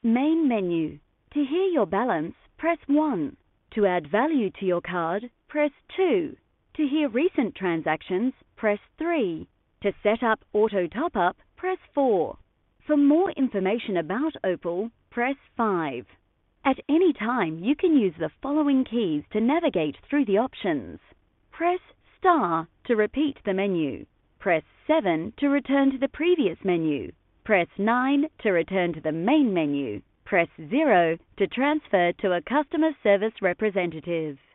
Main menu. To hear your balance, press 1. To add value to your card, press 2. To hear recent transactions, press 3. To set up auto top-up, press 4. For more information about Opal, press 5. At any time, you can use the following keys to navigate through the options. Press star to repeat the menu. Press 7 to return to the previous menu. Press 9 to return to the main menu. Press 0 to transfer to a customer service representative.